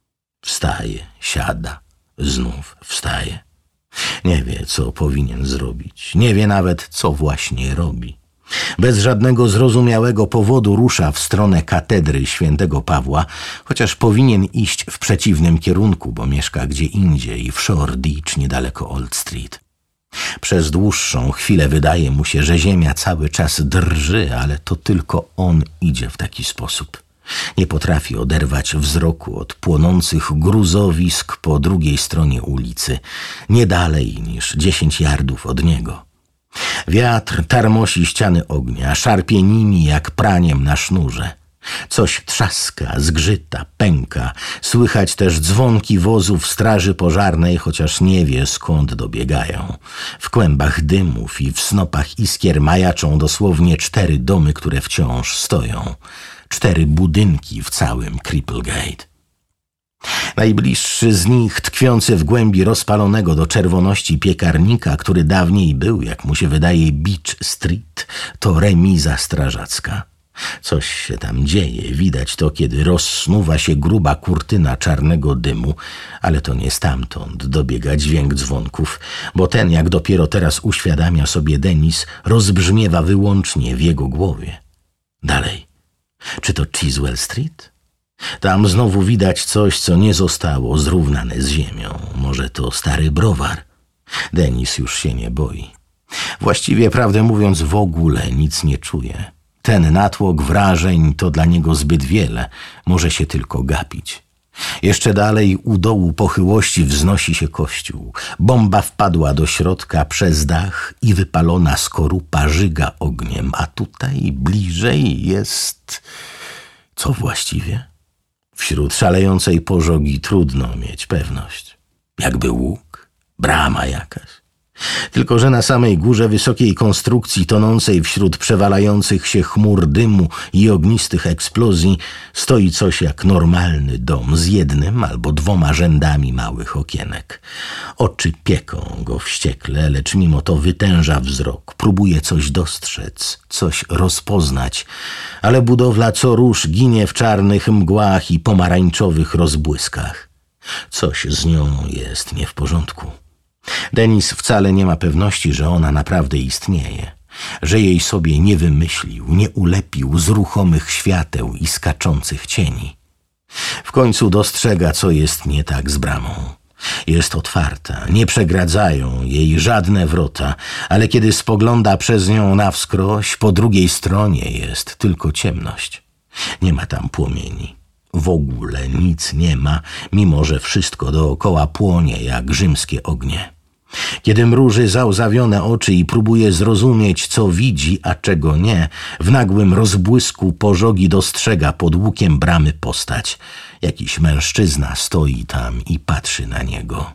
Wstaje, siada, znów wstaje. Nie wie, co powinien zrobić. Nie wie nawet, co właśnie robi. Bez żadnego zrozumiałego powodu rusza w stronę katedry świętego Pawła, chociaż powinien iść w przeciwnym kierunku, bo mieszka gdzie indziej, w Shoreditch, niedaleko Old Street. Przez dłuższą chwilę wydaje mu się, że ziemia cały czas drży, ale to tylko on idzie w taki sposób. Nie potrafi oderwać wzroku od płonących gruzowisk po drugiej stronie ulicy, nie dalej niż 10 yardów od niego. Wiatr tarmosi ściany ognia, szarpie nimi jak praniem na sznurze. Coś trzaska, zgrzyta, pęka. Słychać też dzwonki wozów straży pożarnej, chociaż nie wie, skąd dobiegają. W kłębach dymów i w snopach iskier majaczą dosłownie 4 domy, które wciąż stoją. 4 budynki w całym Cripplegate. Najbliższy z nich, tkwiący w głębi rozpalonego do czerwoności piekarnika, który dawniej był, jak mu się wydaje, Beach Street, to remiza strażacka. Coś się tam dzieje, widać to, kiedy rozsnuwa się gruba kurtyna czarnego dymu, ale to nie stamtąd dobiega dźwięk dzwonków, bo ten, jak dopiero teraz uświadamia sobie Denis, rozbrzmiewa wyłącznie w jego głowie. Dalej. Czy to Chiswell Street? Tam znowu widać coś, co nie zostało zrównane z ziemią. Może to stary browar? Denis już się nie boi. Właściwie, prawdę mówiąc, w ogóle nic nie czuje. Ten natłok wrażeń to dla niego zbyt wiele. Może się tylko gapić. Jeszcze dalej u dołu pochyłości wznosi się kościół. Bomba wpadła do środka przez dach i wypalona skorupa żyga ogniem. A tutaj bliżej jest... Co właściwie? Wśród szalejącej pożogi trudno mieć pewność. Jakby łuk, brama jakaś. Tylko że na samej górze wysokiej konstrukcji tonącej wśród przewalających się chmur dymu i ognistych eksplozji stoi coś jak normalny dom z jednym albo dwoma rzędami małych okienek. Oczy pieką go wściekle, lecz mimo to wytęża wzrok. Próbuje coś dostrzec, coś rozpoznać, ale budowla co rusz ginie w czarnych mgłach i pomarańczowych rozbłyskach. Coś z nią jest nie w porządku. Denis wcale nie ma pewności, że ona naprawdę istnieje, że jej sobie nie wymyślił, nie ulepił z ruchomych świateł i skaczących cieni. W końcu dostrzega, co jest nie tak z bramą. Jest otwarta, nie przegradzają jej żadne wrota, ale kiedy spogląda przez nią na wskroś, po drugiej stronie jest tylko ciemność. Nie ma tam płomieni. W ogóle nic nie ma, mimo że wszystko dookoła płonie jak rzymskie ognie. Kiedy mruży załzawione oczy i próbuje zrozumieć, co widzi, a czego nie, w nagłym rozbłysku pożogi dostrzega pod łukiem bramy postać. Jakiś mężczyzna stoi tam i patrzy na niego.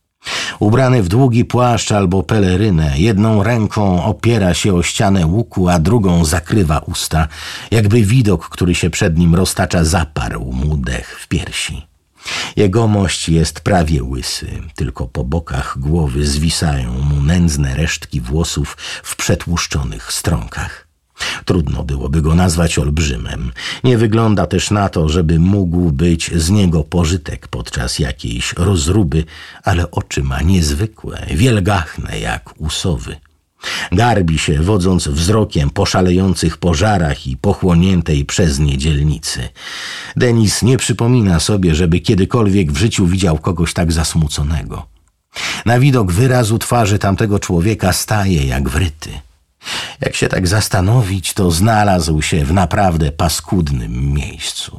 Ubrany w długi płaszcz albo pelerynę, jedną ręką opiera się o ścianę łuku, a drugą zakrywa usta, jakby widok, który się przed nim roztacza, zaparł mu dech w piersi. Jegomość jest prawie łysy, tylko po bokach głowy zwisają mu nędzne resztki włosów w przetłuszczonych strąkach. Trudno byłoby go nazwać olbrzymem. Nie wygląda też na to, żeby mógł być z niego pożytek podczas jakiejś rozruby, ale oczy ma niezwykłe, wielgachne jak u sowy. Garbi się, wodząc wzrokiem po szalejących pożarach i pochłoniętej przez nie dzielnicy. Denis nie przypomina sobie, żeby kiedykolwiek w życiu widział kogoś tak zasmuconego. Na widok wyrazu twarzy tamtego człowieka staje jak wryty. Jak się tak zastanowić, to znalazł się w naprawdę paskudnym miejscu.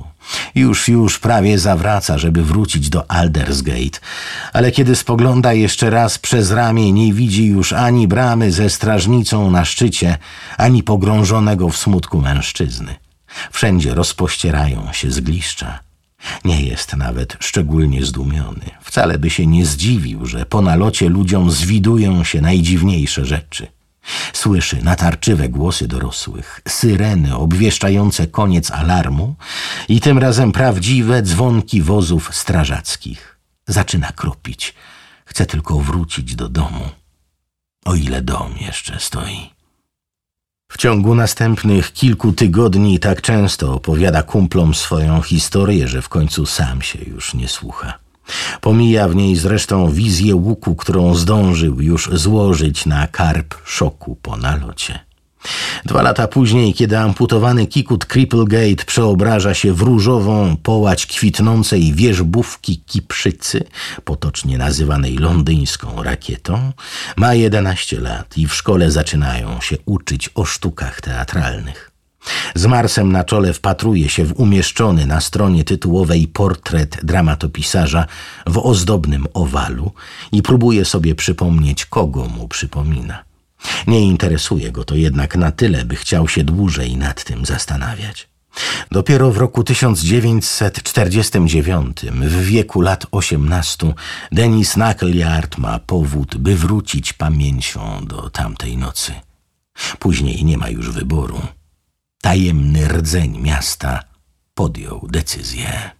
Już prawie zawraca, żeby wrócić do Aldersgate, ale kiedy spogląda jeszcze raz przez ramię, nie widzi już ani bramy ze strażnicą na szczycie, ani pogrążonego w smutku mężczyzny. Wszędzie rozpościerają się zgliszcza. Nie jest nawet szczególnie zdumiony. Wcale by się nie zdziwił, że po nalocie ludziom zwidują się najdziwniejsze rzeczy. Słyszy natarczywe głosy dorosłych, syreny obwieszczające koniec alarmu i tym razem prawdziwe dzwonki wozów strażackich. Zaczyna kropić. Chce tylko wrócić do domu. O ile dom jeszcze stoi. W ciągu następnych kilku tygodni tak często opowiada kumplom swoją historię, że w końcu sam się już nie słucha. Pomija w niej zresztą wizję łuku, którą zdążył już złożyć na karb szoku po nalocie. 2 lata później, kiedy amputowany kikut Cripplegate przeobraża się w różową połać kwitnącej wierzbówki Kiprzycy, potocznie nazywanej londyńską rakietą, ma 11 lat i w szkole zaczynają się uczyć o sztukach teatralnych. Z Marsem na czole wpatruje się w umieszczony na stronie tytułowej portret dramatopisarza w ozdobnym owalu i próbuje sobie przypomnieć, kogo mu przypomina. Nie interesuje go to jednak na tyle, by chciał się dłużej nad tym zastanawiać. Dopiero w roku 1949, w wieku lat 18, Denis Knucklyard ma powód, by wrócić pamięcią do tamtej nocy. Później nie ma już wyboru. Tajemny rdzeń miasta podjął decyzję.